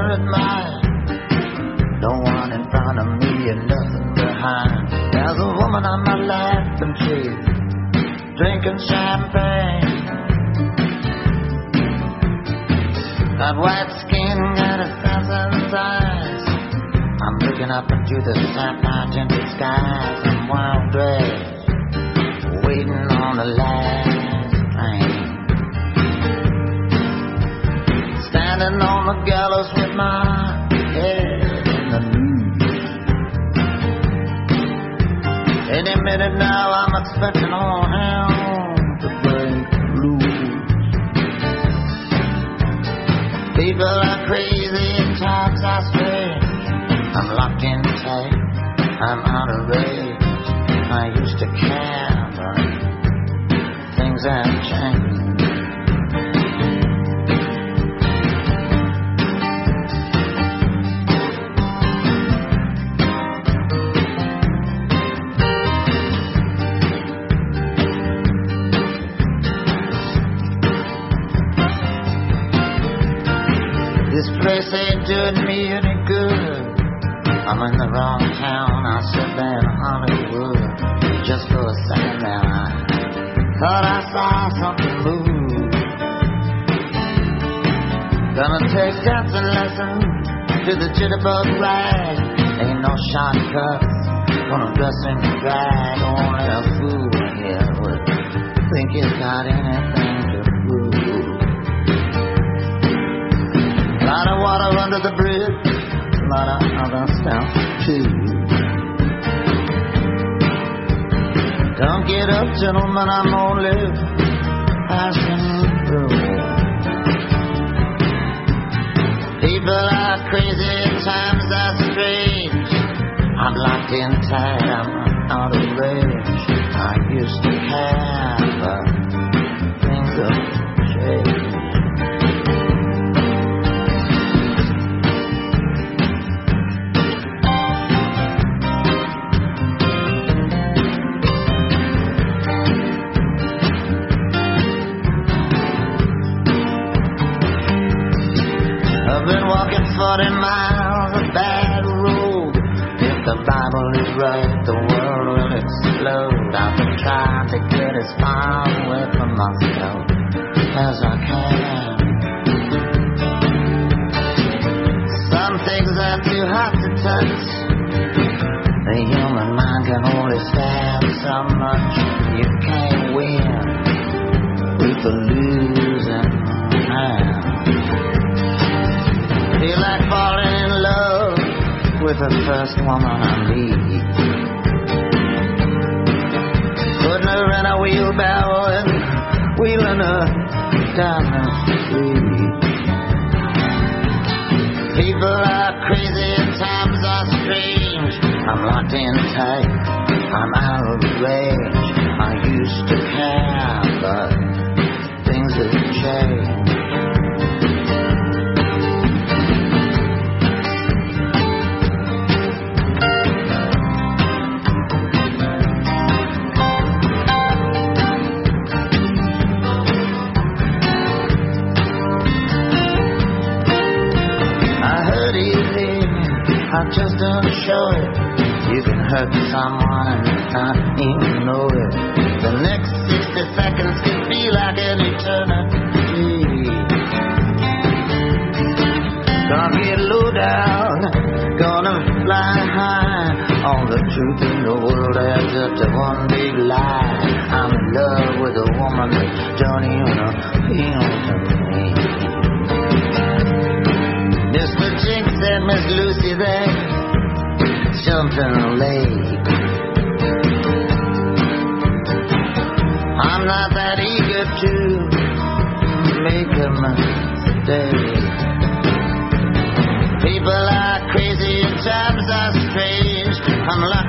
admire. No one in front of me and nothing behind. There's a woman on my left and she's drinking champagne. Got white skin, got assassin's eyes. I'm looking up into the sapphire tinted skies. I'm wild dressed, waiting on the last train. Standing on the gallows with my head in the news. Any minute now I'm expecting all hell to break loose. People are crazy and times are strange. I'm locked in tight, I'm out of range. I used to care, but things have changed. This place ain't doing me any good. I'm in the wrong town, I sit there in Hollywood. Just for a second there I thought I saw something move. Gonna take dancing lessons to the jitterbug rag. Ain't no shortcuts, gonna dress in drag. Only a fool here would think he's got anything to prove. Lot of water under the bridge, lot of other stuff too. Don't get up, gentlemen, I'm only passing through. People are crazy, times are strange. I'm locked in tight, I'm out of range. I used to care, but things have changed. I've been walking 40 miles of bad road. If the Bible is right, the world will explode. I've been trying to get as far away from myself as I can. Some things are too hot to touch. The human mind can only stand so much. You can't win with the losing hand. Feel like falling in love with the first woman I meet. Putting her in a wheelbarrow and wheeling her down the street. People are crazy and times are strange. I'm locked in tight, I'm out of range. I used to care, but things have changed. I just don't show it. You can hurt someone and not even know it. The next 60 seconds can feel like an eternity. Gonna get low down, gonna fly high. All the truth in the world adds up to one big lie. I'm in love with a woman that don't even appeal to me. Mr. Jinx and Miss Lucy, they jumped in a lake. I'm not that eager to make a mistake. People are crazy and times are strange. I'm